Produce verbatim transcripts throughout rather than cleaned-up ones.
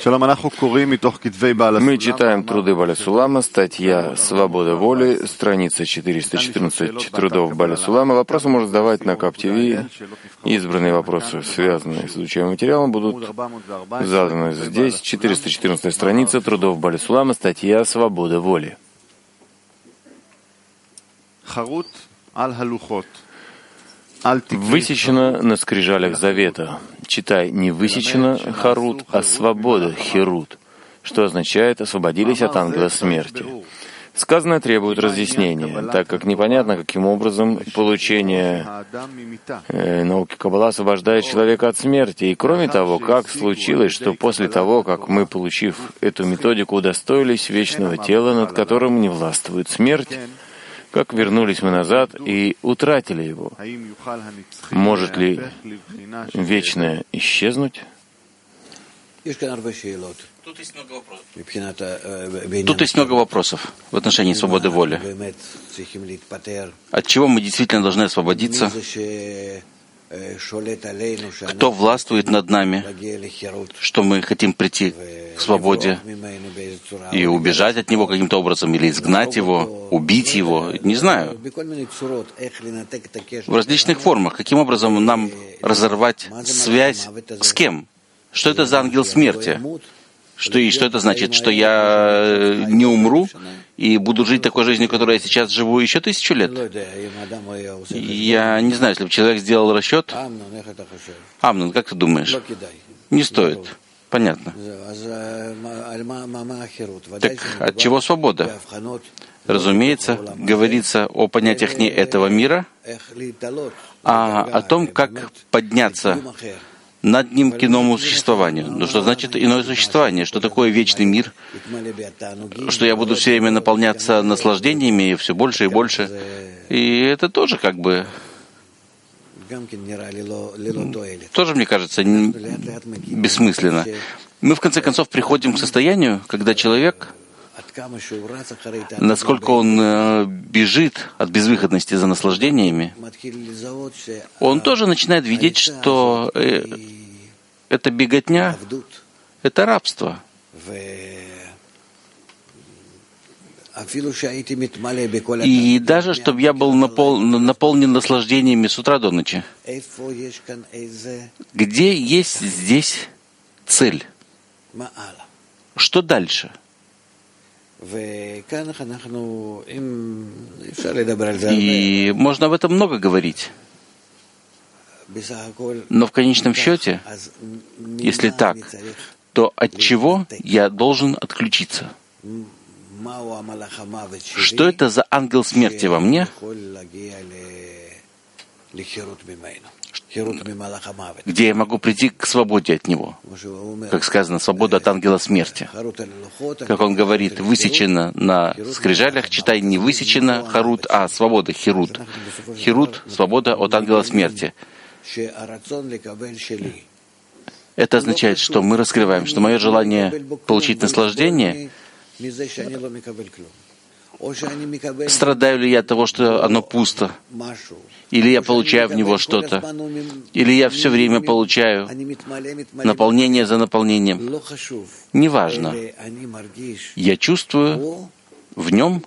Мы читаем труды Бааля Сулама, статья «Свобода воли», страница четыреста четырнадцать трудов Бааля Сулама. Вопросы можно задавать на КапТВ. Избранные вопросы, связанные с изучаемым материалом, будут заданы здесь. четыреста четырнадцатая страница трудов Бааля Сулама, статья «Свобода воли». Высечено на скрижалях завета. Читай, не высечено харут, а свобода херут, что означает «освободились от ангела смерти». Сказанное требует разъяснения, так как непонятно, каким образом получение э, науки Каббала освобождает человека от смерти. И кроме того, как случилось, что после того, как мы, получив эту методику, удостоились вечного тела, над которым не властвует смерть, как вернулись мы назад и утратили его. Может ли вечное исчезнуть? Тут есть много вопросов. Тут есть много вопросов в отношении свободы воли. От чего мы действительно должны освободиться? Кто властвует над нами, что мы хотим прийти к свободе и убежать от него каким-то образом, или изгнать его, убить его, не знаю. В различных формах. Каким образом нам разорвать связь с кем? Что это за ангел смерти? Что, и что это значит? Что я не умру и буду жить такой жизнью, которой я сейчас живу еще тысячу лет? Я не знаю, если бы человек сделал расчет. Амнон, как ты думаешь? Не стоит. Понятно. Так от чего свобода? Разумеется, говорится о понятиях не этого мира, а о том, как подняться над ним к иному существованию. Ну, что значит иное существование? Что такое вечный мир? Что я буду все время наполняться наслаждениями, и все больше и больше. И это тоже как бы... Тоже, мне кажется, бессмысленно. Мы, в конце концов, приходим к состоянию, когда человек, насколько он бежит от безвыходности за наслаждениями, он тоже начинает видеть, что эта беготня — это рабство. И даже, чтобы я был напол... наполнен наслаждениями с утра до ночи, где есть здесь цель? Что дальше? И можно об этом много говорить. Но в конечном счете, если так, то от чего я должен отключиться? Что это за ангел смерти во мне, где я могу прийти к свободе от него? Как сказано, свобода от ангела смерти. Как он говорит, высечено на скрижалях, читай, не высечено харут, а свобода херут. Херут — свобода от ангела смерти. Это означает, что мы раскрываем, что мое желание получить наслаждение, страдаю ли я от того, что оно пусто, или я получаю в него что-то, или я все время получаю наполнение за наполнением. Неважно. Я чувствую в нем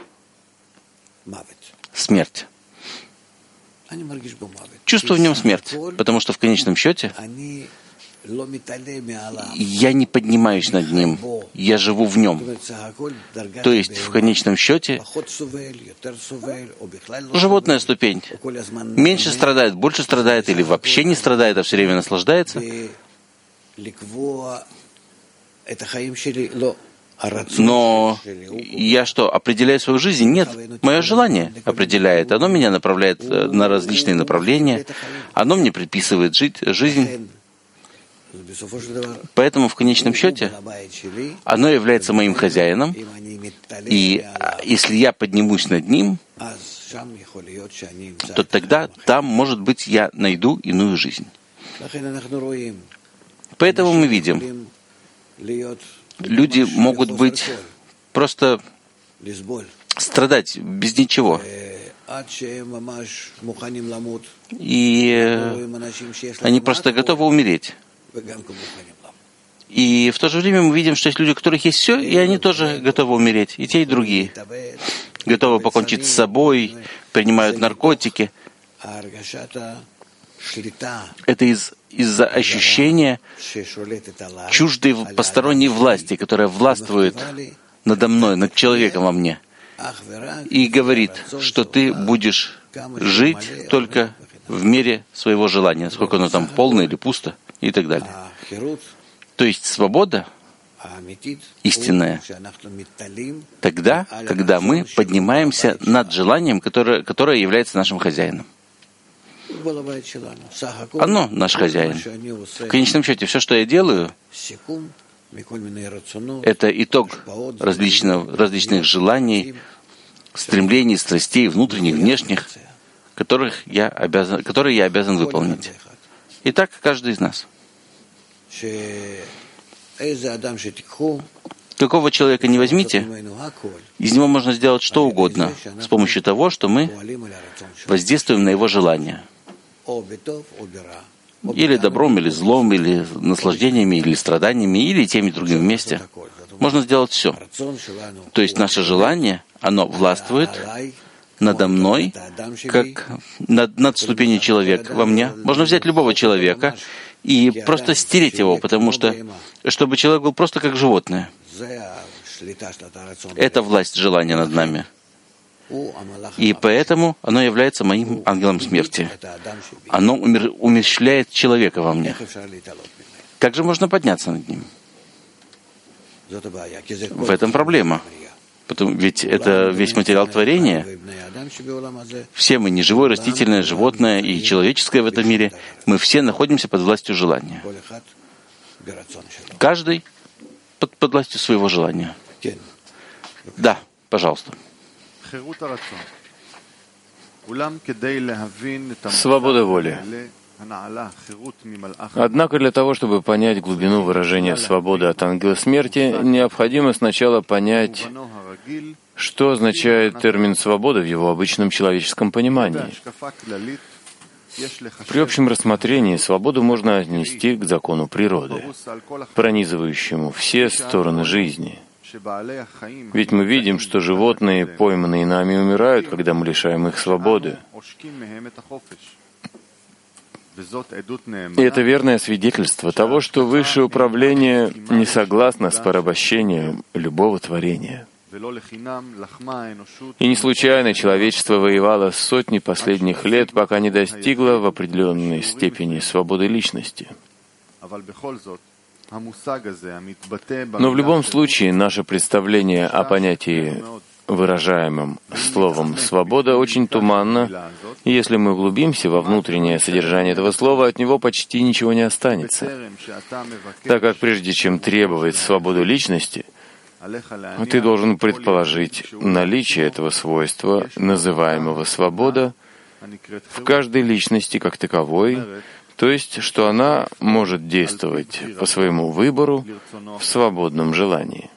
смерть. Чувствую в нем смерть, потому что в конечном счете я не поднимаюсь над ним, я живу в нем. То есть, в конечном счете, животная ступень меньше страдает, больше страдает, или вообще не страдает, а все время наслаждается. Но я что, определяю свою жизнь? Нет. Мое желание определяет. Оно меня направляет на различные направления. Оно мне предписывает жить, жизнь. Поэтому в конечном счете оно является моим хозяином, и если я поднимусь над ним, то тогда там, может быть, я найду иную жизнь. Поэтому мы видим, люди могут быть просто страдать без ничего. И они просто готовы умереть. И в то же время мы видим, что есть люди, у которых есть все, и они тоже готовы умереть, и те, и другие. Готовы покончить с собой, принимают наркотики. Это из, из-за ощущения чуждой посторонней власти, которая властвует надо мной, над человеком во мне. И говорит, что ты будешь жить только в мере своего желания, сколько оно там полно или пусто, и так далее. То есть свобода истинная тогда, когда мы поднимаемся над желанием, которое, которое является нашим хозяином. Оно наш хозяин. В конечном счете, все, что я делаю, это итог различных, различных желаний, стремлений, страстей, внутренних, внешних, которых я обязан, которые я обязан выполнить. И так каждый из нас. Какого человека не возьмите, из него можно сделать что угодно с помощью того, что мы воздействуем на его желания. Или добром, или злом, или наслаждениями, или страданиями, или тем и другим вместе. Можно сделать все. То есть наше желание, оно властвует надо мной, как над, над ступенью человека во мне. Можно взять любого человека и просто стереть его, потому что, чтобы человек был просто как животное. Это власть желания над нами. И поэтому оно является моим ангелом смерти. Оно умер, умерщвляет человека во мне. Как же можно подняться над ним? В этом проблема. Потому, ведь это весь материал творения. Все мы, неживое, растительное, животное и человеческое в этом мире, мы все находимся под властью желания. Каждый под, под властью своего желания. Да, пожалуйста. Свобода воли. Однако для того, чтобы понять глубину выражения свободы от ангела смерти, необходимо сначала понять, что означает термин «свобода» в его обычном человеческом понимании. При общем рассмотрении свободу можно отнести к закону природы, пронизывающему все стороны жизни. Ведь мы видим, что животные, пойманные нами, умирают, когда мы лишаем их свободы. И это верное свидетельство того, что высшее управление не согласно с порабощением любого творения. И не случайно человечество воевало сотни последних лет, пока не достигло в определенной степени свободы личности. Но в любом случае наше представление о понятии, выражаемым словом «свобода», очень туманно, и если мы углубимся во внутреннее содержание этого слова, от него почти ничего не останется. Так как прежде чем требовать свободу личности, ты должен предположить наличие этого свойства, называемого «свобода», в каждой личности как таковой, то есть, что она может действовать по своему выбору в свободном желании.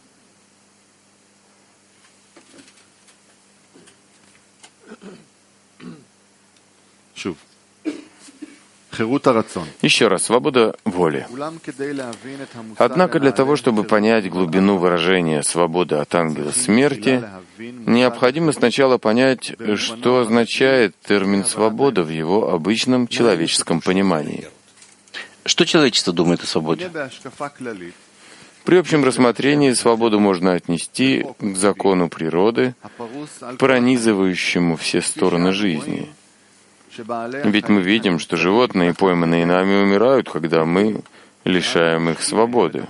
Еще раз, свобода воли. Однако для того, чтобы понять глубину выражения свободы от ангела смерти, необходимо сначала понять, что означает термин «свобода» в его обычном человеческом понимании. Что человечество думает о свободе? При общем рассмотрении свободу можно отнести к закону природы, пронизывающему все стороны жизни. Ведь мы видим, что животные, пойманные нами, умирают, когда мы лишаем их свободы.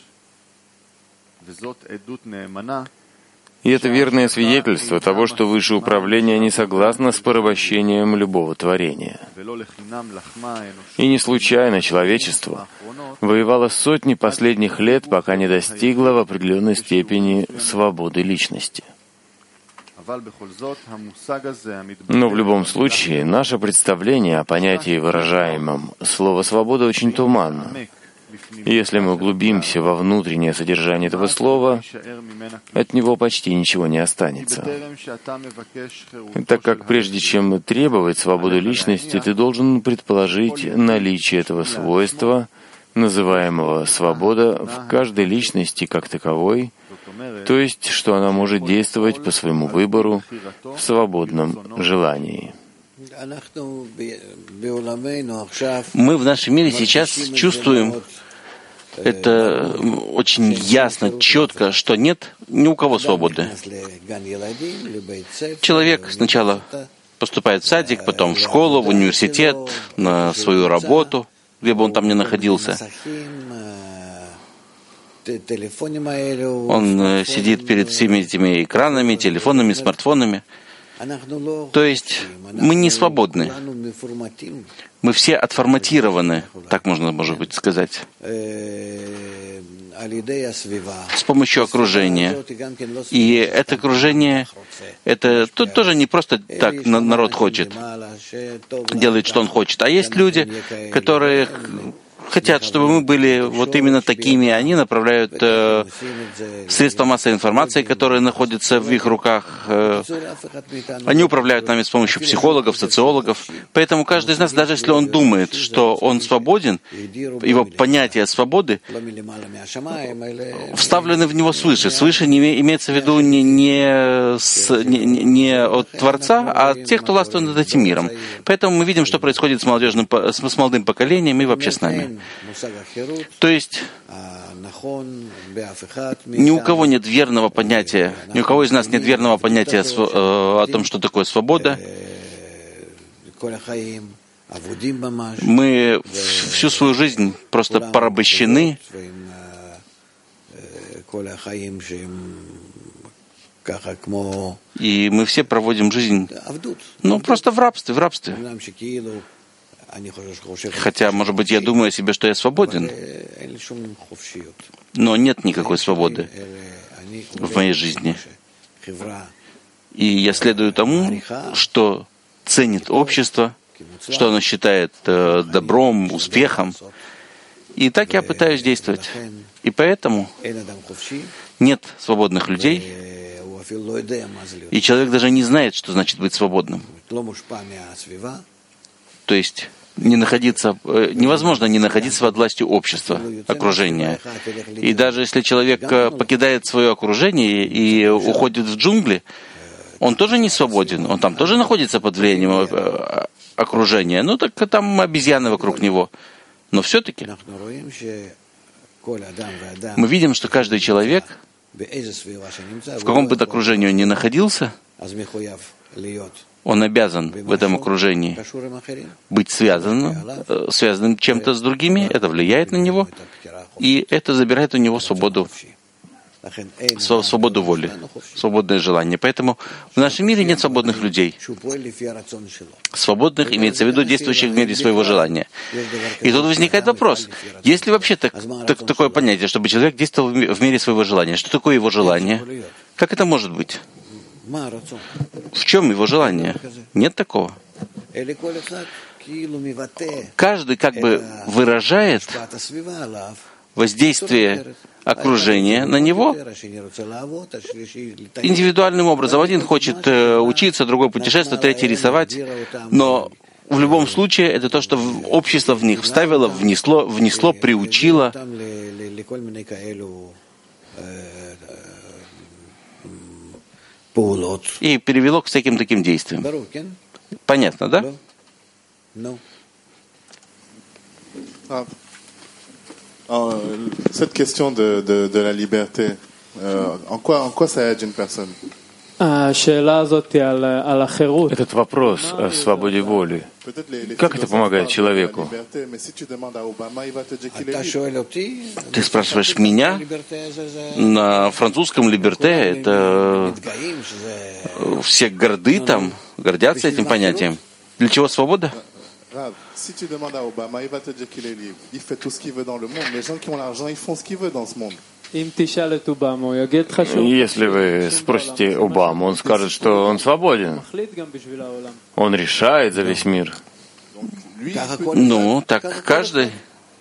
И это верное свидетельство того, что высшее управление не согласно с порабощением любого творения. И не случайно человечество воевало сотни последних лет, пока не достигло в определенной степени свободы личности. Но в любом случае, наше представление о понятии, выражаемом слово «свобода», очень туманно. И если мы углубимся во внутреннее содержание этого слова, от него почти ничего не останется. Так как прежде чем требовать свободы личности, ты должен предположить наличие этого свойства, называемого свобода в каждой личности как таковой, то есть, что она может действовать по своему выбору в свободном желании. Мы в нашем мире сейчас чувствуем это очень ясно, четко, что нет ни у кого свободы. Человек сначала поступает в садик, потом в школу, в университет, на свою работу, где бы он там ни находился. Он сидит перед всеми этими экранами, телефонами, смартфонами. То есть мы не свободны. Мы все отформатированы, так можно, может быть, сказать, с помощью окружения. И это окружение, это тут тоже не просто так народ хочет, делает, что он хочет, а есть люди, которые хотят, чтобы мы были вот именно такими. Они направляют э, средства массовой информации, которые находятся в их руках. Э, они управляют нами с помощью психологов, социологов. Поэтому каждый из нас, даже если он думает, что он свободен, его понятие свободы вставлены в него свыше. Свыше не имеется в виду не, не, с, не, не от Творца, а от тех, кто властвует над этим миром. Поэтому мы видим, что происходит с, молодежным, с, с молодым поколением и вообще с нами. То есть ни у кого нет верного понятия, ни у кого из нас нет верного понятия о том, что такое свобода. Мы всю свою жизнь просто порабощены. И мы все проводим жизнь, ну, просто в рабстве, в рабстве. Хотя, может быть, я думаю о себе, что я свободен, но нет никакой свободы в моей жизни. И я следую тому, что ценит общество, что оно считает э, добром, успехом. И так я пытаюсь действовать. И поэтому нет свободных людей, и человек даже не знает, что значит быть свободным. То есть не находиться, невозможно не находиться под властью общества, окружения. И даже если человек покидает свое окружение и уходит в джунгли, он тоже не свободен, он там тоже находится под влиянием окружения. Ну так там обезьяны вокруг него. Но все-таки мы видим, что каждый человек, в каком бы окружении он ни находился, он обязан в этом окружении быть связанным, связанным чем-то с другими, это влияет на него, и это забирает у него свободу, свободу воли, свободное желание. Поэтому в нашем мире нет свободных людей. Свободных имеется в виду действующих в мире своего желания. И тут возникает вопрос, есть ли вообще так, так, такое понятие, чтобы человек действовал в мире своего желания? Что такое его желание? Как это может быть? В чем его желание? Нет такого. Каждый как бы выражает воздействие окружения на него индивидуальным образом. Один хочет учиться, другой путешествовать, третий рисовать. Но в любом случае это то, что общество в них вставило, внесло, внесло, приучило. И перевело к всяким таким действиям. Понятно, да? Cette question de, de, de la liberté, euh, en quoi, en quoi ça aide une personne? Этот вопрос о свободе воли, как это помогает человеку? Ты спрашиваешь меня? На французском «либерте» это все горды там, гордятся этим понятием. Для чего свобода? Si tu demandes à Obama, il va te dire qu'il est libre. Il fait tout ce qu'il veut dans le monde. Les gens qui ont l'argent, ils font ce qu'ils veulent dans ce monde. Если вы спросите Обаму, он скажет, что он свободен. Он решает за весь мир. Ну, так каждый.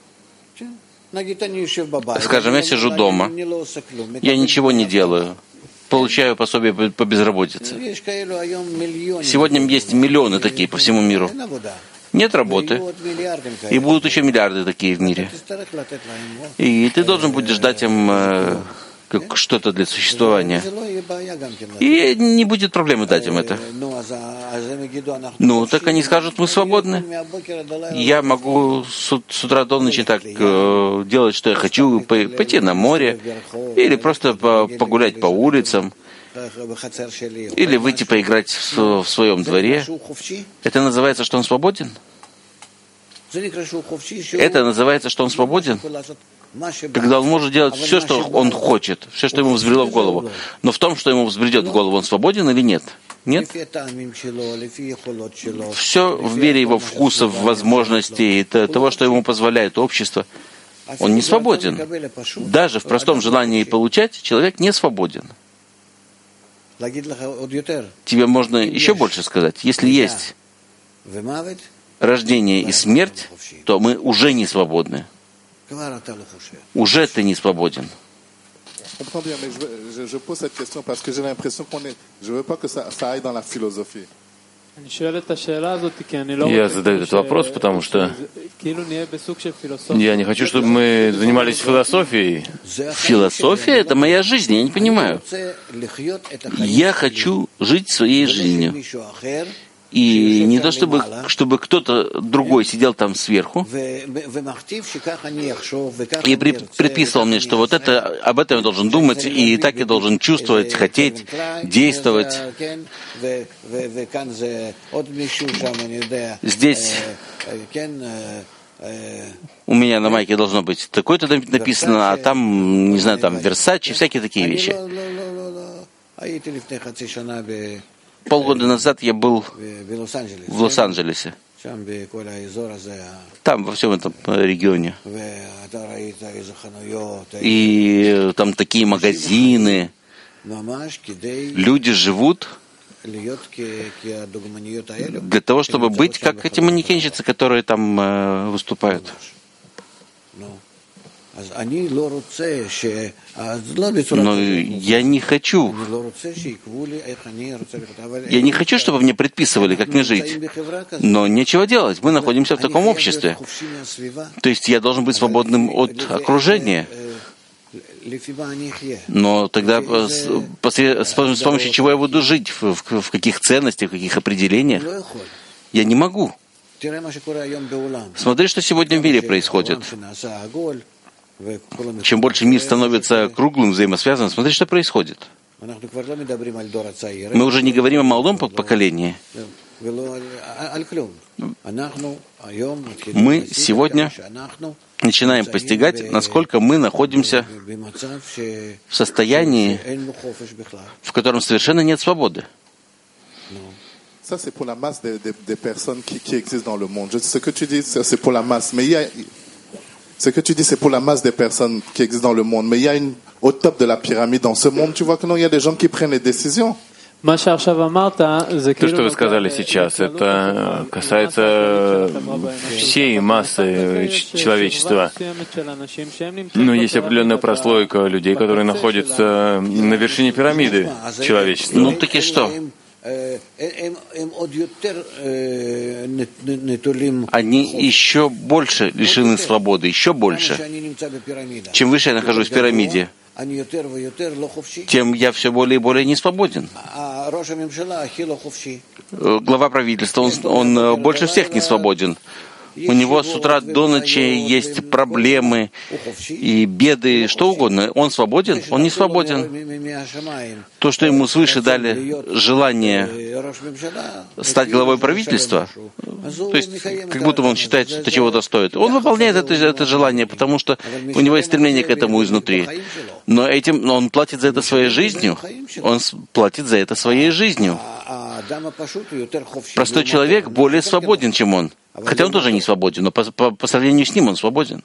Скажем, я сижу дома, я ничего не делаю, получаю пособие по безработице. Сегодня есть миллионы такие по всему миру. нет работы. И будут еще миллиарды такие в мире. И ты должен будешь дать им э, как что-то для существования. И не будет проблемы дать им это. Ну, так они скажут, мы свободны. Я могу с, с утра до ночи так э, делать, что я хочу, пойти на море, или просто по, погулять по улицам, или выйти поиграть в, в своем дворе. Это называется, что он свободен? Это называется, что он свободен? Когда он может делать все, что он хочет, все, что ему взбрело в голову. Но в том, что ему взбредет в голову, он свободен или нет? Нет? Все в мере его вкусов, возможностей, того, что ему позволяет общество. Он не свободен. Даже в простом желании получать человек не свободен. Тебе можно еще больше сказать. Если есть рождение и смерть, то мы уже не свободны. Уже ты не свободен. Я задаю этот вопрос, потому что я не хочу, чтобы мы занимались философией. Философия — это моя жизнь, я не понимаю. Я хочу жить своей жизнью. И не то, чтобы, чтобы кто-то другой сидел там сверху и при, предписывал мне, что вот это, об этом я должен думать, и так я должен чувствовать, хотеть, действовать. Здесь у меня на майке должно быть такое-то написано, а там, не знаю, там Версачи, всякие такие вещи. Полгода назад я был в Лос-Анджелесе. Там, во всем этом регионе. И там такие магазины. Люди живут для того, чтобы быть как эти манекенщицы, которые там э, выступают. Но я не хочу. Я не хочу, чтобы мне предписывали, как мне жить. Но нечего делать. Мы находимся в таком обществе. То есть я должен быть свободным от окружения. Но тогда с, с помощью чего я буду жить? В, в, в каких ценностях, в каких определениях? Я не могу. Смотри, что сегодня в мире происходит. Чем больше мир становится круглым, взаимосвязанным, смотри, что происходит. Мы уже не говорим о молодом поколении. Мы сегодня начинаем постигать, насколько мы находимся в состоянии, в котором совершенно нет свободы. Ça, c'est pour la masse des de, de personnes qui, qui existent dans le monde. Je, ce que tu dis, c'est pour la masse. Mais il y a... Ce que tu dis, c'est pour la masse des personnes qui existent dans le monde. Mais il y a une, au top de la pyramide dans ce monde, tu vois que non, il y a des gens qui prennent les décisions. То, что вы сказали сейчас, это касается всей массы человечества. Но есть определенная прослойка людей, которые находятся на вершине пирамиды человечества. Ну, так и что? Они еще больше лишены свободы, еще больше. Чем выше я нахожусь в пирамиде, тем я все более и более не свободен. Глава правительства, он, он больше всех не свободен. У него с утра до ночи есть проблемы и беды, что угодно. Он свободен? Он не свободен. То, что ему свыше дали желание стать главой правительства, то есть как будто он считает, что это чего-то стоит, он выполняет это, это желание, потому что у него есть стремление к этому изнутри. Но этим но он платит за это своей жизнью. Он платит за это своей жизнью. Простой человек более свободен, чем он. Хотя он тоже не свободен, но по, по, по сравнению с ним он свободен.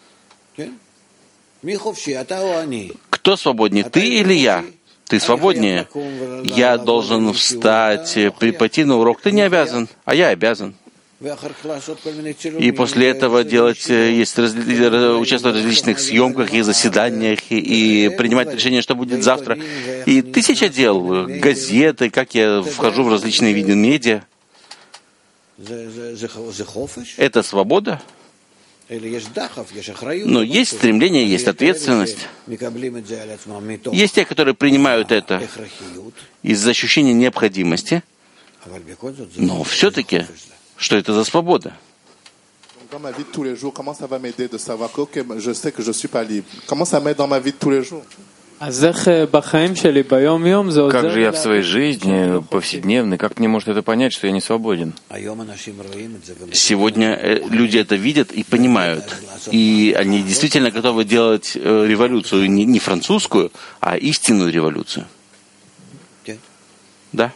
Кто свободнее, ты или я? Ты свободнее. Я должен встать, пойти на урок. Ты не обязан, а я обязан. И после этого делать, есть, участвовать в различных съемках и заседаниях, и, и принимать решение, что будет завтра. И тысяча дел, газеты, как я вхожу в различные виды медиа. Это свобода? Но есть стремление, есть ответственность. Есть те, которые принимают это из-за ощущения необходимости. Но все-таки, что это за свобода? Dans ma vie de tous les jours, comment ça va m'aider de savoir que okay, je sais que je suis pas libre? Comment ça m'aide dans ma vie de tous les jours? Как же я в своей жизни повседневной, как мне может это понять, что я не свободен? Сегодня люди это видят и понимают. И они действительно готовы делать революцию, не французскую, а истинную революцию. Да?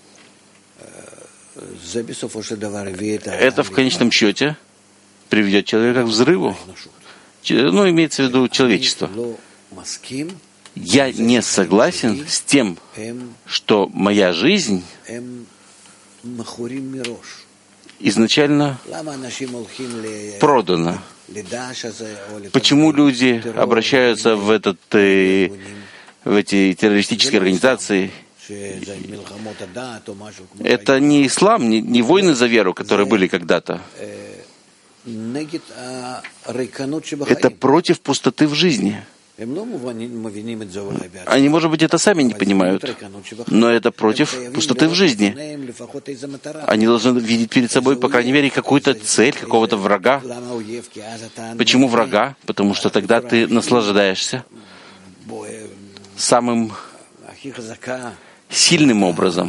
Это в конечном счете приведет человека к взрыву. Ну, имеется в виду человечество. Я не согласен с тем, что моя жизнь изначально продана. Почему люди обращаются в, этот, в эти террористические организации? Это не ислам, не, не войны за веру, которые были когда-то. Это против пустоты в жизни. Они, может быть, это сами не понимают, но это против пустоты в жизни. Они должны видеть перед собой, по крайней мере, какую-то цель, какого-то врага. Почему врага? Потому что тогда ты наслаждаешься самым сильным образом,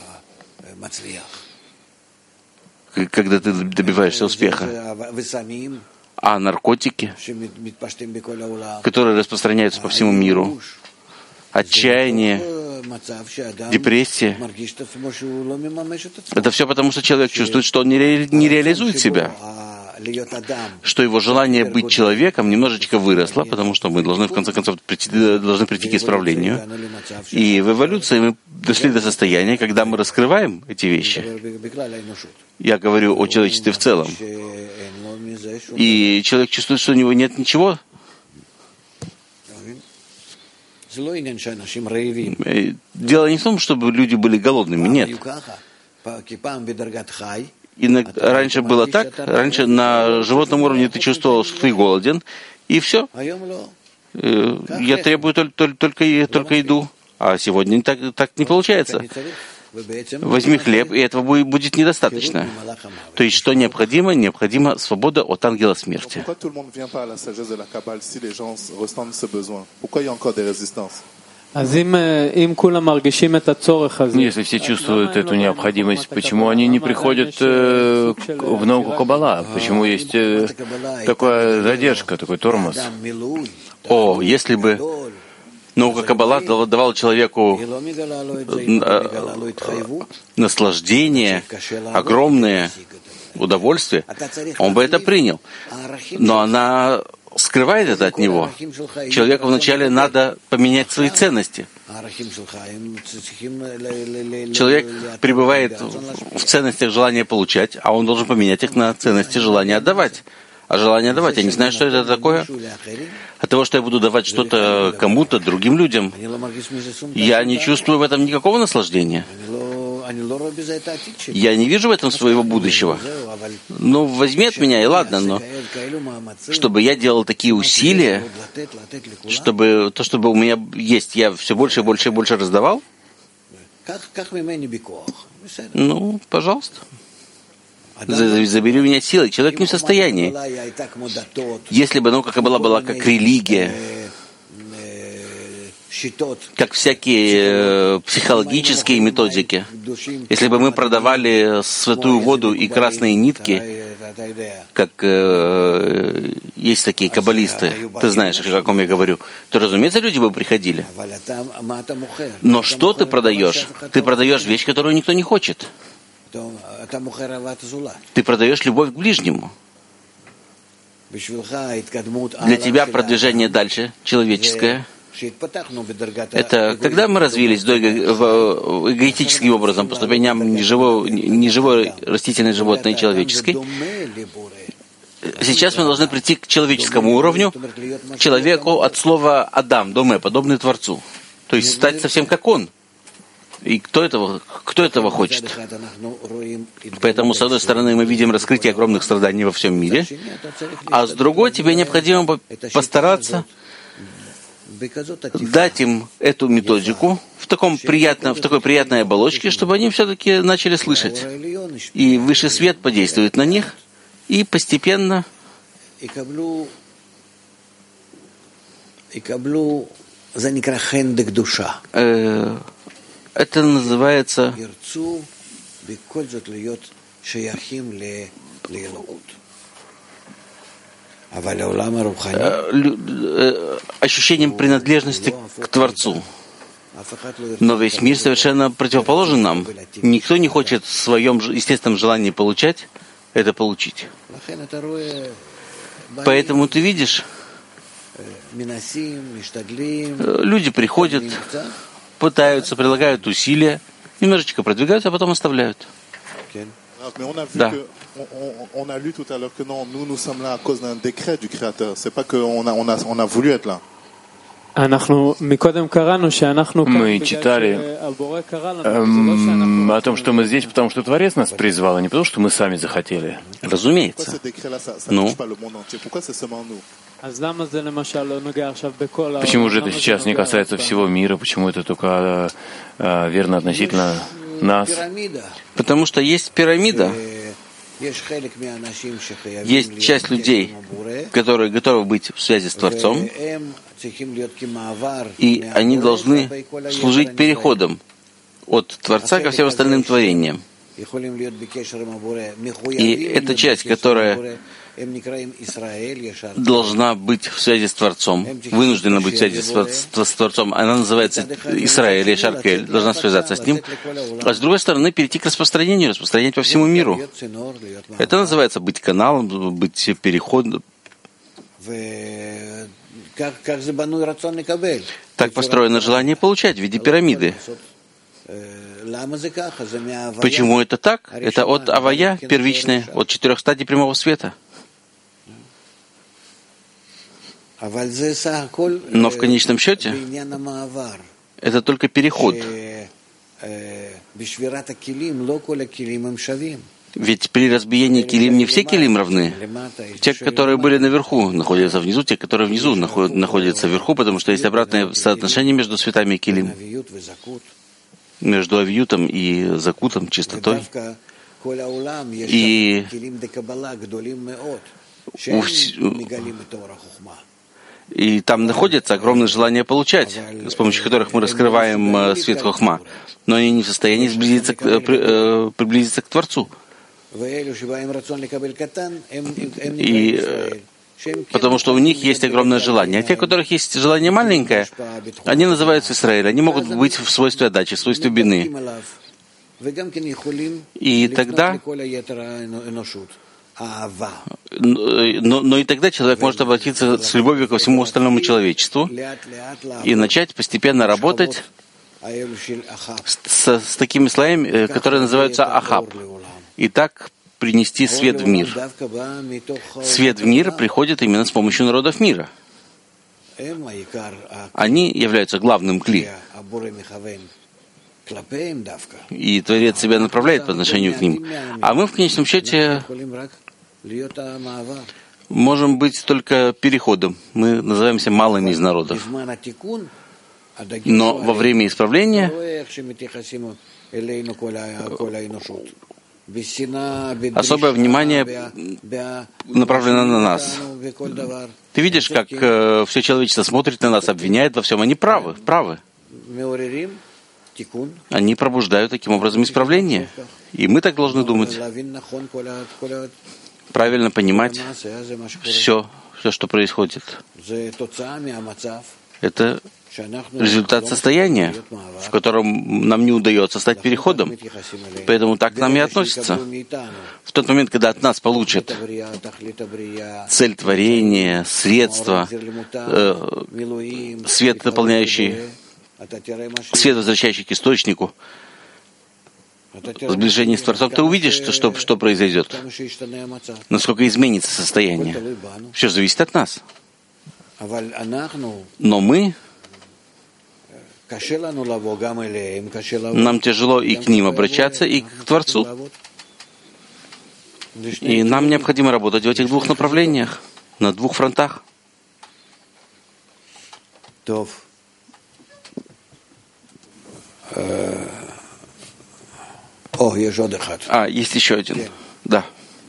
когда ты добиваешься успеха. А наркотики, которые распространяются по всему миру, отчаяние, депрессия, это все потому, что человек чувствует, что он не, ре, не реализует себя, что его желание быть человеком немножечко выросло, потому что мы должны, в конце концов, прийти, должны прийти к исправлению. И в эволюции мы дошли до состояния, когда мы раскрываем эти вещи. Я говорю о человечестве в целом. И человек чувствует, что у него нет ничего. Дело не в том, чтобы люди были голодными, нет. Иногда, раньше было так, раньше на животном уровне ты чувствовал, что ты голоден, и все. Я требую только, только, только еду, а сегодня так, так не получается. Возьми хлеб, и этого будет недостаточно. То есть, что необходимо? Необходима свобода от ангела смерти. Если все чувствуют эту необходимость, почему они не приходят э, в науку Каббала? Почему есть э, такая задержка, такой тормоз? О, если бы наука Каббала давала человеку наслаждение, огромное удовольствие, он бы это принял. Но она скрывает это от него. Человеку вначале надо поменять свои ценности. Человек пребывает в ценностях желания получать, а он должен поменять их на ценности желания отдавать. А желание давать, я не знаю, что это такое. От того, что я буду давать что-то кому-то, другим людям, я не чувствую в этом никакого наслаждения. Я не вижу в этом своего будущего. Ну, возьми от меня, и ладно, но чтобы я делал такие усилия, чтобы то, чтобы у меня есть, я все больше и больше и больше раздавал, ну, пожалуйста. Забери у меня силой. Человек не в состоянии. Если бы наука Каббала была как религия, как всякие э, психологические методики, если бы мы продавали святую воду и красные нитки, как э, есть такие каббалисты, ты знаешь, о каком я говорю, то, разумеется, люди бы приходили. Но что ты продаешь? Ты продаешь вещь, которую никто не хочет. Ты продаешь любовь к ближнему. Для тебя продвижение дальше, человеческое, это когда мы развились до эго, эгоистическим образом по ступеням неживой, неживой растительной, животной и человеческой. Сейчас мы должны прийти к человеческому уровню, к человеку от слова «Адам», «доме», подобный Творцу. То есть стать совсем как он. И кто этого, кто этого хочет? Поэтому, с одной стороны, мы видим раскрытие огромных страданий во всем мире, а с другой, тебе необходимо постараться дать им эту методику в, таком приятном, в такой приятной оболочке, чтобы они все-таки начали слышать. И высший свет подействует на них, и постепенно э, это называется ощущением принадлежности к Творцу. Но весь мир совершенно противоположен нам. Никто не хочет в своем естественном желании получать, это получить. Поэтому ты видишь, люди приходят, пытаются, прилагают усилия, немножечко продвигаются, а потом оставляют. Да. On a lu tout à l'heure que non, nous, nous sommes là à cause d'un décret du Créateur. C'est pas qu'on a, on a, on a voulu être là. Мы читали эм, о том, что мы здесь, потому что Творец нас призвал, а не потому, что мы сами захотели. Разумеется. Ну, почему же это сейчас не касается всего мира? Почему это только э, верно относительно нас? Потому что есть пирамида. Есть часть людей, которые готовы быть в связи с Творцом, и они должны служить переходом от Творца ко всем остальным творениям. И эта часть, которая должна быть в связи с Творцом, вынуждена быть в связи с, с Творцом, она называется Исраэль, Ешар Кель, должна связаться с ним, а с другой стороны перейти к распространению, распространять по всему миру. Это называется быть каналом, быть переходом. Так построено желание получать в виде пирамиды. Почему это так? Это от авая первичной, от четырех стадий прямого света. Но в конечном счете это только переход. Ведь при разбиении килим не все килим равны. Те, которые были наверху, находятся внизу, те, которые внизу, находятся вверху, потому что есть обратное соотношение между светами и килим, между авиютом и закутом, чистотой. И у вс... И там находится огромное желание получать, с помощью которых мы раскрываем э, свет хохма, но они не в состоянии сблизиться к, э, при, э, приблизиться к Творцу. И э, потому что у них есть огромное желание. А те, у которых есть желание маленькое, они называются Исраэль. Они могут быть в свойстве отдачи, в свойстве бины. И тогда... Но, но и тогда человек может обратиться с любовью ко всему остальному человечеству и начать постепенно работать с, с такими слоями, которые называются ахаб. И так принести свет в мир. Свет в мир приходит именно с помощью народов мира. Они являются главным кли. И Творец себя направляет по отношению к ним. А мы в конечном счете можем быть только переходом. Мы называемся малыми из народов. Но во время исправления особое внимание направлено на нас. Ты видишь, как э, все человечество смотрит на нас, обвиняет во всем. Они правы, правы. Они пробуждают таким образом исправление. И мы так должны думать. Правильно понимать все, все, что происходит. Это результат состояния, в котором нам не удается стать переходом. Поэтому так к нам и относятся. В тот момент, когда от нас получат цель творения, средства, э, свет, наполняющий, свет, возвращающий к источнику, сближение с Творцом, ты увидишь, что, что, что произойдет, насколько изменится состояние. Все зависит от нас. Но мы Нам тяжело и к ним обращаться, и к Творцу. И нам необходимо работать в этих двух направлениях, на двух фронтах. А, есть еще один. Да.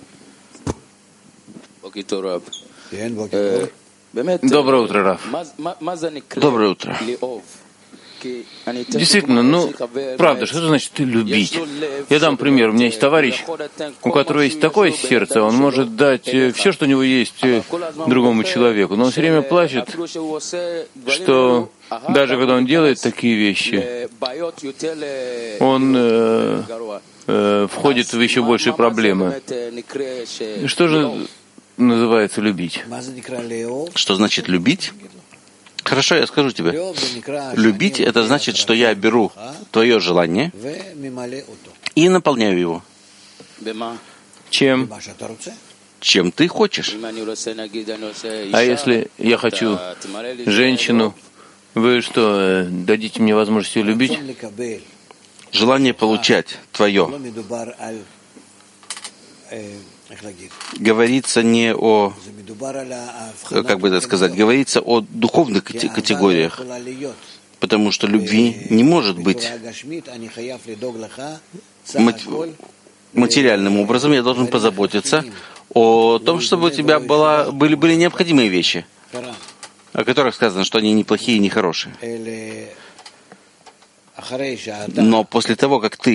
Доброе утро, Рав. Доброе утро. Действительно, ну, правда, что значит любить? Я дам пример. У меня есть товарищ, у которого есть такое сердце, он может дать все, что у него есть, другому человеку, но он все время плачет, что даже когда он делает такие вещи, он э, э, входит в еще большие проблемы. Что же называется любить? Что значит любить? Хорошо, я скажу тебе. Любить — это значит, что я беру твое желание и наполняю его. Чем? Чем ты хочешь. А если я хочу женщину, вы что, дадите мне возможность ее любить? Желание получать твое. Говорится не о, как бы это сказать, говорится о духовных категориях, потому что любви не может быть материальным образом. Я должен позаботиться о том, чтобы у тебя была, были, были необходимые вещи, о которых сказано, что они неплохие и нехорошие. Но после того, как ты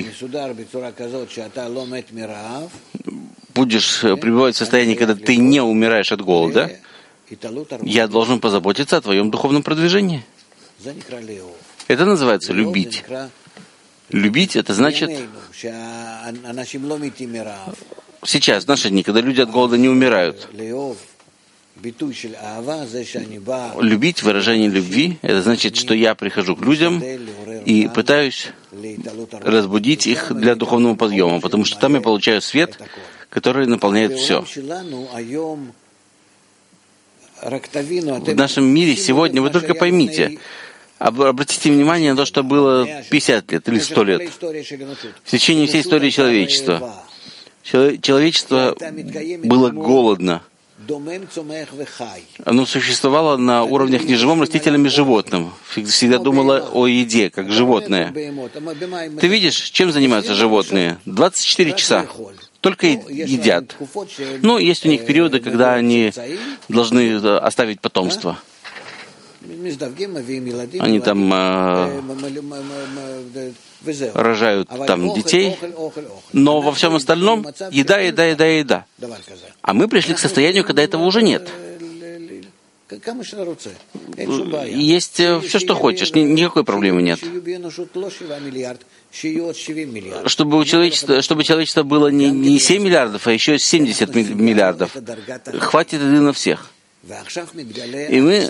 будешь пребывать в состоянии, когда ты не умираешь от голода, я должен позаботиться о твоем духовном продвижении. Это называется любить. Любить — это значит сейчас, в наши дни, когда люди от голода не умирают. Любить, выражение любви — это значит, что я прихожу к людям и пытаюсь разбудить их для духовного подъема, потому что там я получаю свет, который наполняет все. В нашем мире сегодня, вы только поймите, обратите внимание на то, что было пятьдесят лет или сто лет. В течение всей истории человечества. Человечество было голодно. Оно существовало на уровнях неживом, растительном и животном. Всегда думало о еде, как животное. Ты видишь, чем занимаются животные? двадцать четыре часа. Только едят. Ну, есть у них периоды, когда они должны оставить потомство. Они там э, рожают там детей, но во всем остальном еда, еда, еда, еда. А мы пришли к состоянию, когда этого уже нет. Есть все, что хочешь, никакой проблемы нет. Чтобы у человечества, чтобы человечество было не, не семь миллиардов, а еще семьдесят миллиардов, хватит еды на всех. И мы,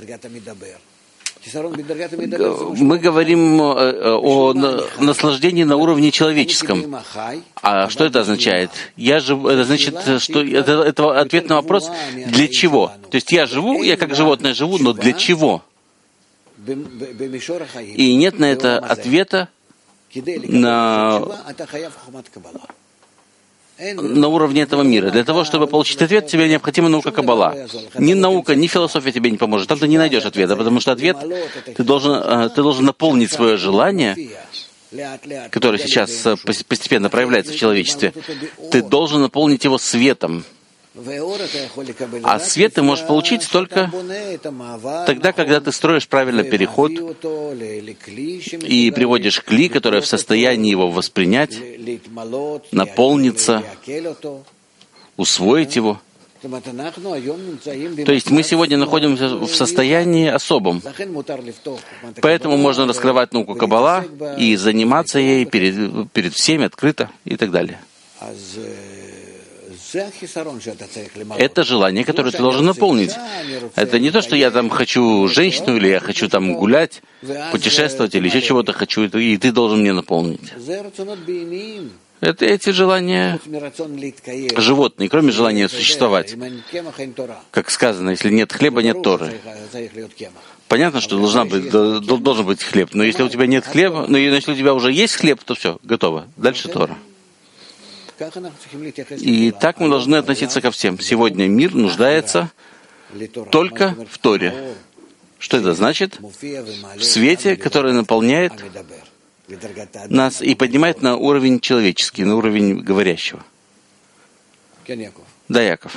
мы говорим о наслаждении на уровне человеческом. А что это означает? Я живу, это значит, что это, это ответ на вопрос, для чего? То есть я живу, я как животное живу, но для чего? И нет на это ответа на, на уровне этого мира. Для того, чтобы получить ответ, тебе необходима наука Каббала. Ни наука, ни философия тебе не поможет. Там ты не найдешь ответа, потому что ответ ты должен, ты должен наполнить свое желание, которое сейчас постепенно проявляется в человечестве. Ты должен наполнить его светом. А свет ты можешь получить только тогда, когда ты строишь правильно переход и приводишь кли, которое в состоянии его воспринять, наполниться, усвоить его. То есть мы сегодня находимся в состоянии особом. Поэтому можно раскрывать науку Каббала и заниматься ей перед, перед всеми открыто и так далее. Это желание, которое ты должен наполнить. Это не то, что я там хочу женщину, или я хочу там гулять, путешествовать, или еще чего-то хочу, и ты должен мне наполнить. Это эти желания животные, кроме желания существовать. Как сказано, если нет хлеба, нет Торы. Понятно, что должна быть, должен быть хлеб, но если у тебя нет хлеба, но если у тебя уже есть хлеб, то все, готово. Дальше Тора. И так мы должны относиться ко всем. Сегодня мир нуждается только в Торе. Что это значит? В свете, который наполняет нас и поднимает на уровень человеческий, на уровень говорящего. Да, Яков.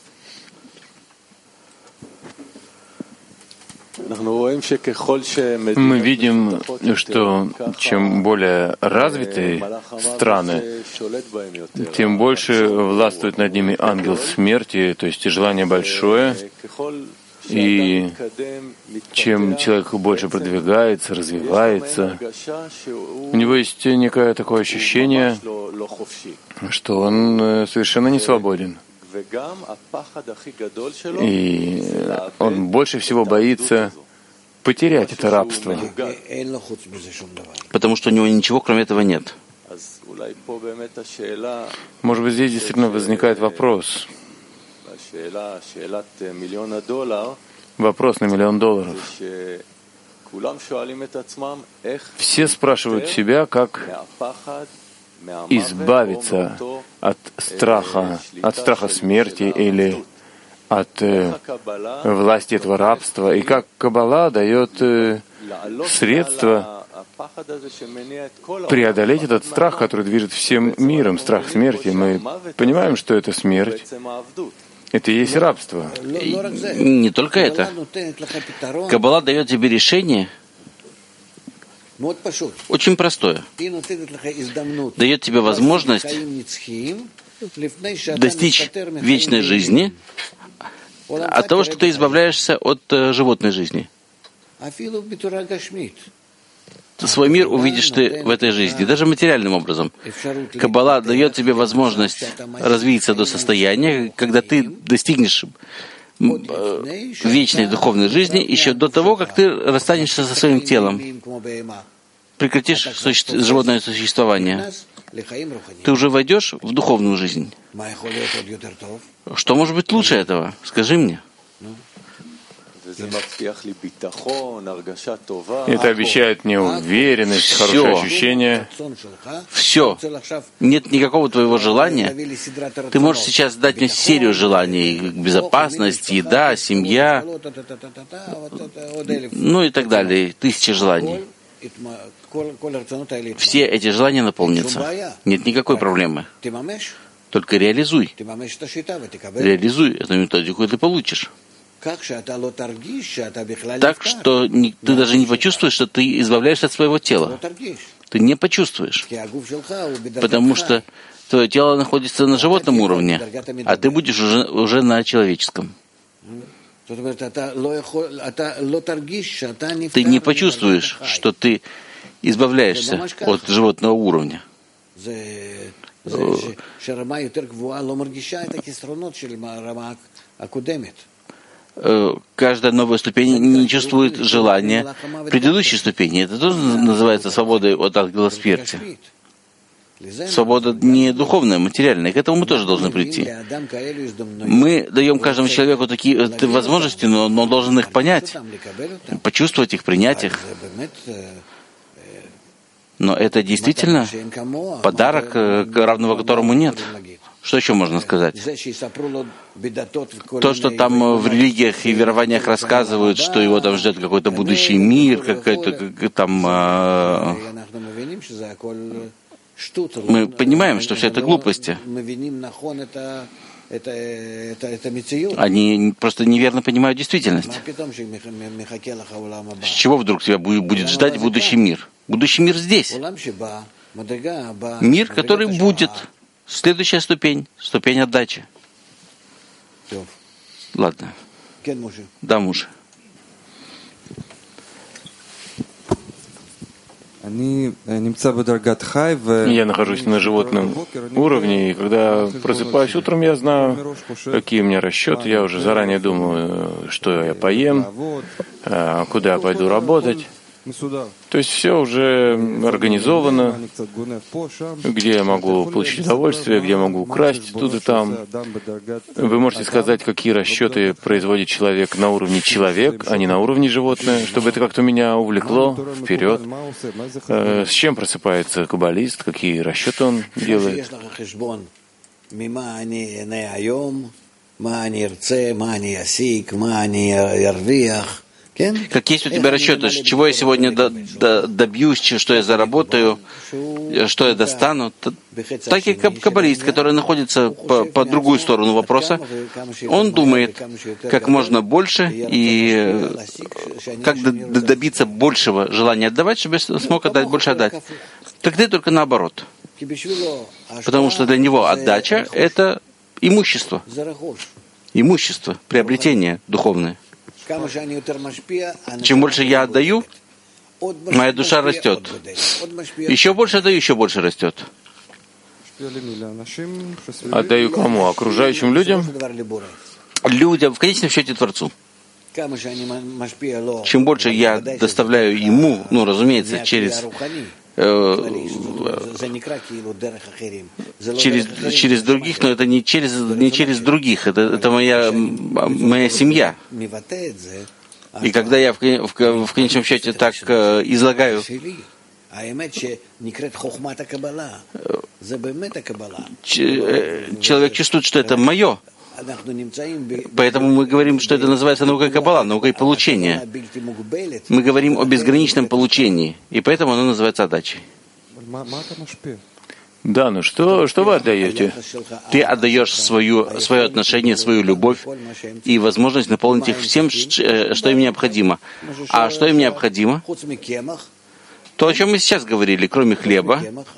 Мы видим, что чем более развитые страны, тем больше властвует над ними ангел смерти, то есть желание большое. И чем человек больше продвигается, развивается, у него есть некое такое ощущение, что он совершенно не свободен. И он больше всего боится потерять это рабство. Потому что у него ничего, кроме этого, нет. Может быть, здесь действительно возникает вопрос. Вопрос на миллион долларов. Все спрашивают себя, как избавиться от страха, от страха смерти или от э, власти этого рабства, и как Каббала дает э, средства преодолеть этот страх, который движет всем миром, страх смерти. Мы понимаем, что это смерть. Это и есть рабство. И не только это. Каббала дает тебе решение очень простое. Дает тебе возможность достичь вечной жизни от того, что ты избавляешься от э, животной жизни. Свой мир увидишь ты в этой жизни, даже материальным образом. Каббала дает тебе возможность развиться до состояния, когда ты достигнешь вечной духовной жизни еще до того, как ты расстанешься со своим телом, прекратишь суще... животное существование. Ты уже войдешь в духовную жизнь. Что может быть лучше этого? Скажи мне. Это обещает мне уверенность, хорошее ощущение. Все. Нет никакого твоего желания. Ты можешь сейчас дать мне серию желаний. Безопасность, еда, семья, ну и так далее. Тысячи желаний. Все эти желания наполнятся. Нет никакой проблемы. Только реализуй. Реализуй эту методику, и ты получишь. Так, что не, ты даже не почувствуешь, что ты избавляешься от своего тела. Ты не почувствуешь. Потому что твое тело находится на животном уровне, а ты будешь уже, уже на человеческом. Ты не почувствуешь, что ты избавляешься от животного уровня. Каждая новая ступень не чувствует желания предыдущей ступени. Это тоже называется свободой от ангела смерти. Свобода не духовная, материальная. К этому мы тоже должны прийти. Мы даем каждому человеку такие возможности, но он должен их понять, почувствовать их, принять их. Но это действительно подарок, равного которому нет. Что еще можно сказать? То, что там в религиях и верованиях рассказывают, что его там ждет какой-то будущий мир, какой-то там... Э... Мы понимаем, что все это глупости. Они просто неверно понимают действительность. С чего вдруг тебя будет ждать будущий мир? Будущий мир здесь. Мир, который будет. Следующая ступень, ступень отдачи. Ладно. Да, муж. Я нахожусь на животном уровне, и когда просыпаюсь утром, я знаю, какие у меня расчеты. Я уже заранее думаю, что я поем, куда я пойду работать, То есть все уже организовано, где я могу получить удовольствие, где я могу украсть тут и там. Вы можете сказать, какие расчеты производит человек на уровне человек, а не на уровне животное, чтобы это как-то меня увлекло вперед. С чем просыпается каббалист, какие расчеты он делает? Как есть у тебя расчеты, чего я сегодня до, до, добьюсь, что я заработаю, что я достану. Так и каббалист, который находится по, по другую сторону вопроса, он думает как можно больше и как добиться большего желания отдавать, чтобы я смог отдать больше отдать. Так ты только наоборот. Потому что для него отдача — это имущество. Имущество, приобретение духовное. Чем больше я отдаю, моя душа растет. Еще больше отдаю, еще больше растет. Отдаю кому? Окружающим людям? Людям, в конечном счете, Творцу. Чем больше я доставляю ему, ну, разумеется, через через, через других, но это не через, не через других, это, это моя, моя семья. И когда я в, в, в конечном счете так э, излагаю человек чувствует, что это мое. Поэтому мы говорим, что это называется наукой Каббала, наукой получения. Мы говорим о безграничном получении, и поэтому оно называется отдачей. Да, ну что, что вы отдаете? Ты отдаешь свою, свое отношение, свою любовь и возможность наполнить их всем, что им необходимо. А что им необходимо? То, о чем мы сейчас говорили, кроме хлеба,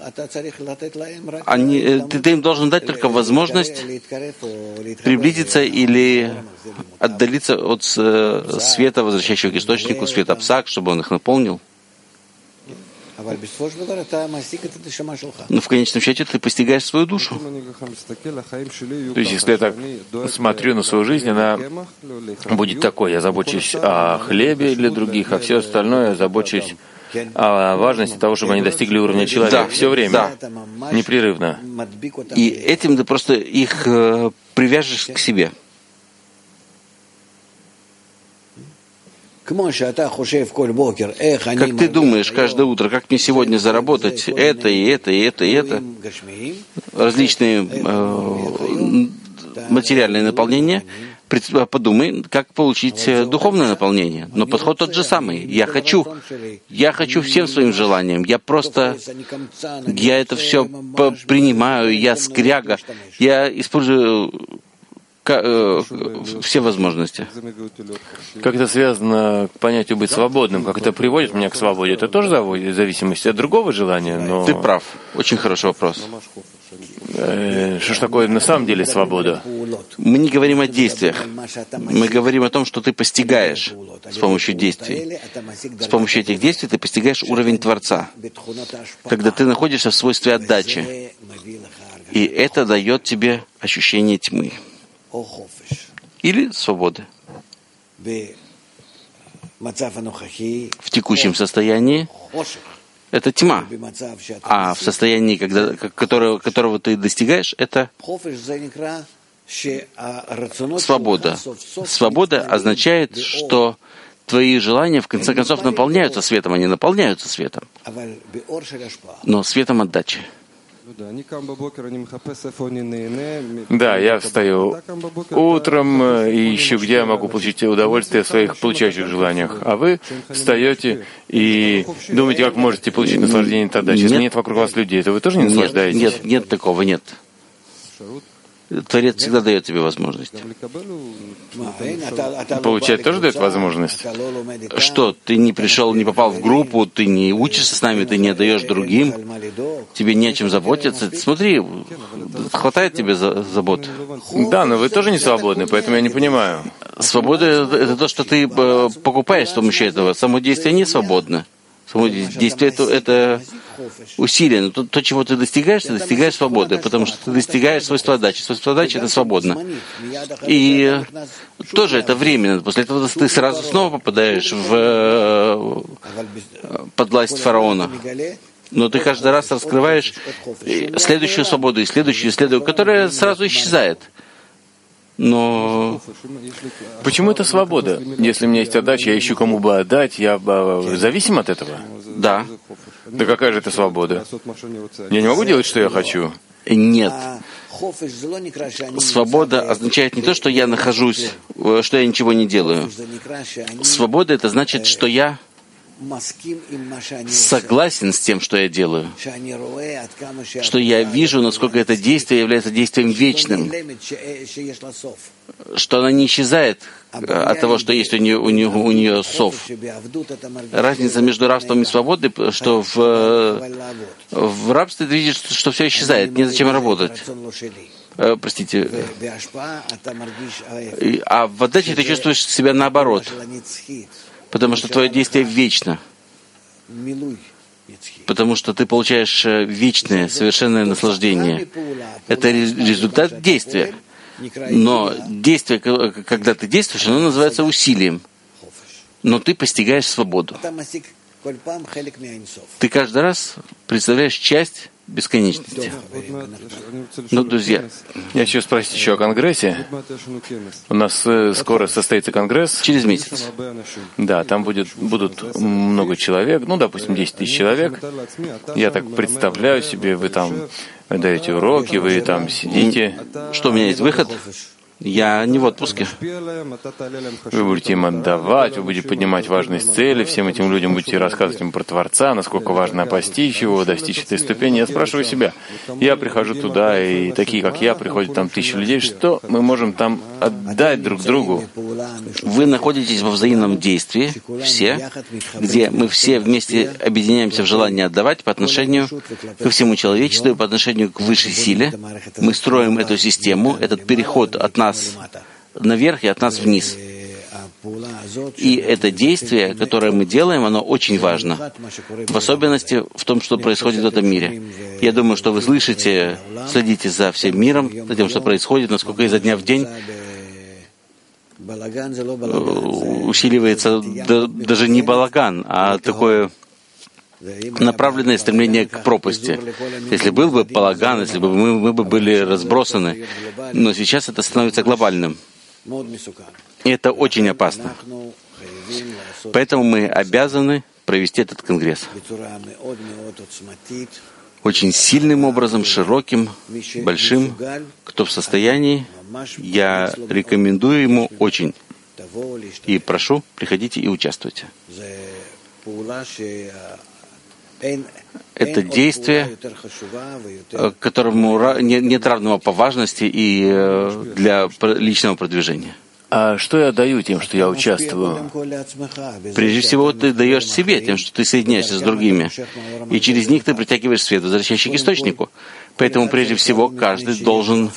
они, ты, ты им должен дать только возможность приблизиться или отдалиться от света, возвращающего к источнику, света Псак, чтобы он их наполнил. Но в конечном счете ты постигаешь свою душу. То есть, если я так смотрю на свою жизнь, она будет такой: я забочусь о хлебе для других, а все остальное я забочусь о важности того, чтобы они достигли уровня человека. Да, все время, да. Непрерывно. И этим ты просто их э, привяжешь к себе. Как ты думаешь каждое утро, как мне сегодня заработать это, и это, и это, и это, различные э, материальные наполнения, подумай, как получить духовное наполнение. Но подход тот же самый. Я хочу, я хочу всем своим желанием. Я просто, я это все принимаю, я скряга, я использую все возможности. Как это связано к понятию быть свободным? Как это приводит меня к свободе? Это тоже зависимость от другого желания, но... Ты прав. Очень хороший вопрос. Э, что ж такое на самом деле свобода? Мы не говорим о действиях. Мы говорим о том, что ты постигаешь с помощью действий. С помощью этих действий ты постигаешь уровень Творца, когда ты находишься в свойстве отдачи. И это дает тебе ощущение тьмы. Или свободы. В текущем состоянии это тьма. А в состоянии, когда, которого, которого ты достигаешь, это свобода. Свобода означает, что твои желания в конце концов наполняются светом, они наполняются светом. Но светом отдачи. Да, я встаю утром и ищу, где я могу получить удовольствие в своих получающих желаниях. А вы встаете и думаете, как можете получить наслаждение от отдачи. Если нет вокруг вас людей, то вы тоже не наслаждаетесь? Нет, нет, нет такого, нет. Творец всегда дает тебе возможность. Получать тоже дает возможность? Что, ты не пришел, не попал в группу, ты не учишься с нами, ты не отдаешь другим, тебе не о чем заботиться. Смотри, хватает тебе забот. Да, но вы тоже не свободны, поэтому я не понимаю. Свобода — это то, что ты покупаешь с помощью этого. Само действие не свободно. Само действие это, это усилие. Но то, то, чего ты достигаешь, ты достигаешь свободы, потому что ты достигаешь свойства отдачи. Свойство отдачи — это свободно. И тоже это временно. После этого ты сразу снова попадаешь в под власть фараона. Но ты каждый раз раскрываешь следующую свободу, и следующую, и следующую, которая сразу исчезает. Но почему это свобода? Если у меня есть отдача, я ищу кому бы отдать, я зависим от этого? Да. Да какая же это свобода? Я не могу делать, что я хочу? Нет. Свобода означает не то, что я нахожусь, что я ничего не делаю. Свобода — это значит, что я согласен с тем, что я делаю, что я вижу, насколько это действие является действием вечным, что оно не исчезает от того, что есть у нее, у нее, у нее сов. Разница между рабством и свободой, что в, в рабстве ты видишь, что все исчезает, незачем работать. Э, простите. А в отдаче ты чувствуешь себя наоборот. Потому что твое действие вечно. Потому что ты получаешь вечное, совершенное наслаждение. Это результат действия. Но действие, когда ты действуешь, оно называется усилием. Но ты постигаешь свободу. Ты каждый раз представляешь часть бесконечности. Ну, друзья, я хочу спросить еще о Конгрессе. У нас э, скоро состоится Конгресс. Через месяц. Да, там будет, будут много человек, ну, допустим, десять тысяч человек. Я так представляю себе, вы там даете уроки, вы там сидите. Что, у меня есть выход? Я не в отпуске. Вы будете им отдавать, вы будете поднимать важность цели, всем этим людям будете рассказывать им про Творца, насколько важно постичь его, достичь этой ступени. Я спрашиваю себя, я прихожу туда, и такие, как я, приходят там тысячи людей, что мы можем там отдать друг другу? Вы находитесь во взаимном действии, все, где мы все вместе объединяемся в желании отдавать по отношению ко всему человечеству и по отношению к высшей силе. Мы строим эту систему, этот переход от нас наверх и от нас вниз. И это действие, которое мы делаем, оно очень важно. В особенности в том, что происходит в этом мире. Я думаю, что вы слышите, следите за всем миром, за тем, что происходит, насколько изо дня в день усиливается да, даже не балаган, а такое направленное стремление к пропасти. Если был бы балаган, если бы мы, мы бы были разбросаны, но сейчас это становится глобальным. И это очень опасно. Поэтому мы обязаны провести этот конгресс очень сильным образом, широким, большим. Кто в состоянии, я рекомендую ему очень. И прошу, приходите и участвуйте. Это действие, которому нет равного по важности и для личного продвижения. А что я даю тем, что я участвую? Прежде всего, ты даешь себе тем, что ты соединяешься с другими. И через них ты притягиваешь свет, возвращающий к источнику. Поэтому, прежде всего, каждый должен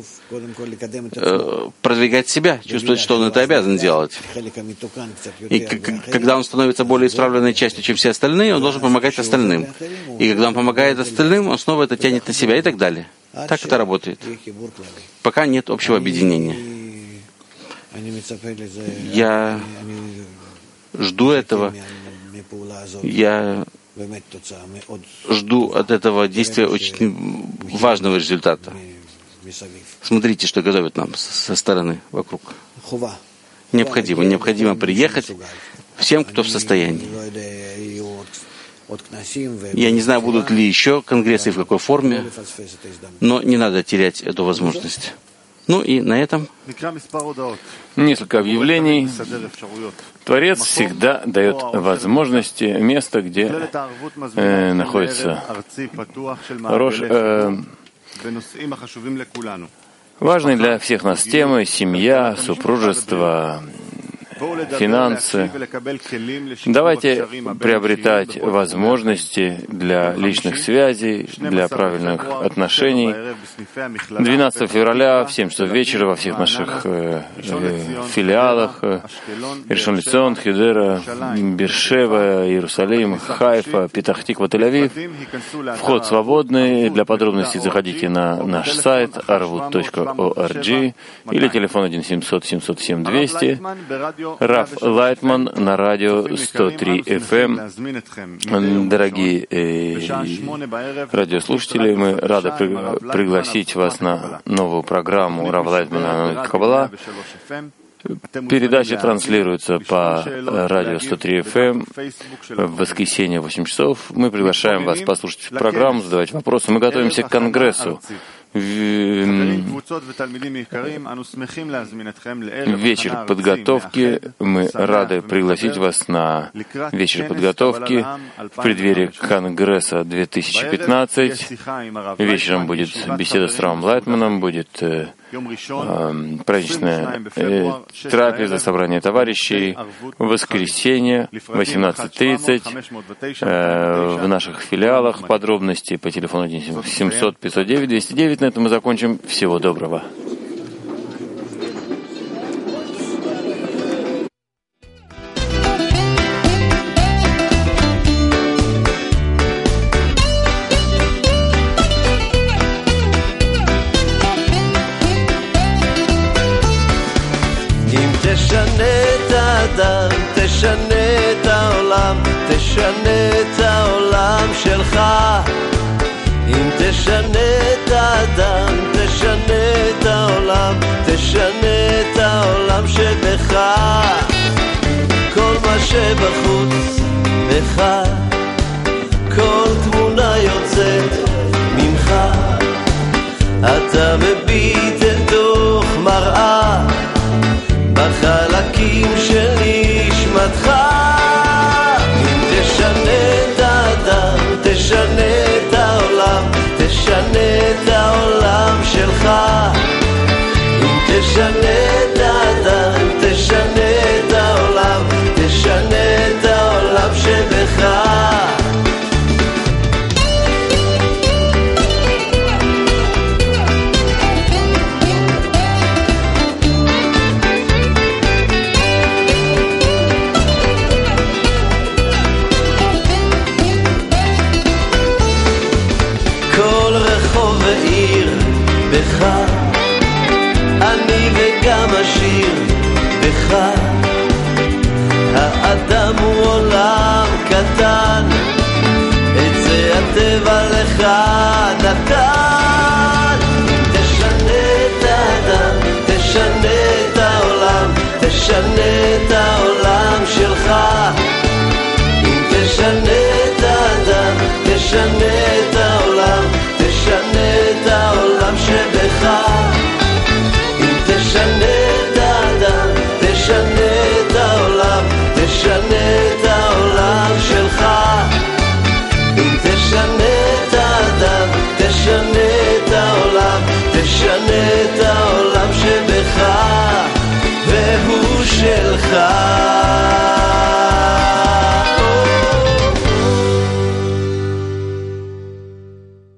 э, продвигать себя, чувствовать, что он это обязан делать. И к- когда он становится более исправленной частью, чем все остальные, он должен помогать остальным. И когда он помогает остальным, он снова это тянет на себя и так далее. Так это работает. Пока нет общего объединения. Я жду этого. Я жду от этого действия очень важного результата. Смотрите, что готовят нам со стороны вокруг. Необходимо, необходимо приехать всем, кто в состоянии. Я не знаю, будут ли еще конгрессы и в какой форме, но не надо терять эту возможность. Ну и на этом несколько объявлений. Творец всегда дает возможности, место, где э, находится Рош, э, важные для всех нас темы: семья, супружество, финансы. Давайте приобретать возможности для личных связей, для правильных отношений. двенадцатого февраля в семь часов вечера во всех наших э, э, филиалах Ришон Лецион, Хедера, Бершева, Иерусалим, Хайфа, Петах-Тиква, Тель-Авив. Вход свободный. Для подробностей заходите на наш сайт арвут точка орг или телефон один семьсот семьсот семь двести. Рав Лайтман на радио сто три эф эм. Дорогие э, радиослушатели, мы рады при, пригласить вас на новую программу Рава Лайтмана Каббала. Передача транслируется по радио сто три эф эм в воскресенье в восемь часов. Мы приглашаем вас послушать программу, задавать вопросы. Мы готовимся к конгрессу. Вечер подготовки. Мы рады пригласить вас на вечер подготовки в преддверии Конгресса две тысячи пятнадцать. Вечером будет беседа с Равом Лайтманом, будет э, э, праздничная э, трапеза, собрание товарищей. В воскресенье восемнадцать тридцать э, в наших филиалах. Подробности по телефону один семьсот пятьсот девять двести девять. На этом мы закончим. Всего доброго. תשנה את העולם, תשנה את העולם שלך. אם תשנה את האדם, תשנה את העולם, תשנה את העולם שבך. כל מה שבחוץ בך, כל תמונה יוצאת ממך. אתה מביט אל תוך מראה בחלקים של נשמתך. אם תשנה את האדם, תשנה את העולם, תשנה את העולם שלך. אם תשנה את האדם, תשנה את העולם, תשנה את העולם שבך. בך, אני וגם השיר בך. האדם הוא עולם קטן, את זה הטבע לך נתן. תשנה את האדם, תשנה את העולם, תשנה את העולם שלך. אם תשנה את האדם, תשנה את העולם, תשנה את העולם שבך. אם תשנה את האדם, תשנה את העולם, תשנה את העולם שלך. אם תשנה את האדם, תשנה את העולם, תשנה את העולם